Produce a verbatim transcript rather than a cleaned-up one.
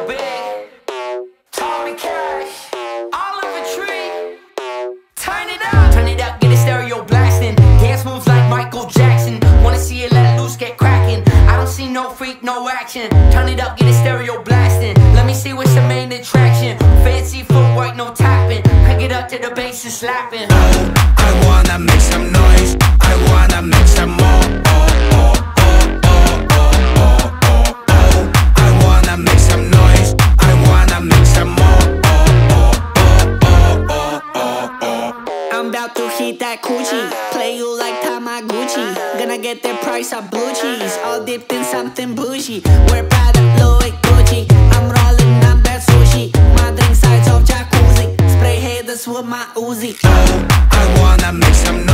big. Tommy Cash, Oliver Tree. Turn it up, turn it up, get the stereo blasting. Dance moves like Michael Jackson. Wanna see it let loose, get cracking. I don't see no freak, no action. Turn it up, get the stereo blasting. Let me see what's the main attraction. Fancy footwork, no tapping. Crank it up to the bass and slapping. Oh, I wanna make some noise. I wanna make some more. Oh, oh, oh, oh, oh, oh, oh, oh. I wanna make some noise. I wanna make some more. Oh, oh, oh, oh, oh, oh, oh. I'm about to hit that coochie, play you like Tamaguchi. Gonna get the price of blue cheese, all dipped in something bougie. We're Prada, Louis, Gucci. I'm rolling up that sushi. My drink sides of jacuzzi. Spray haters with my Uzi. Oh, I wanna make some noise.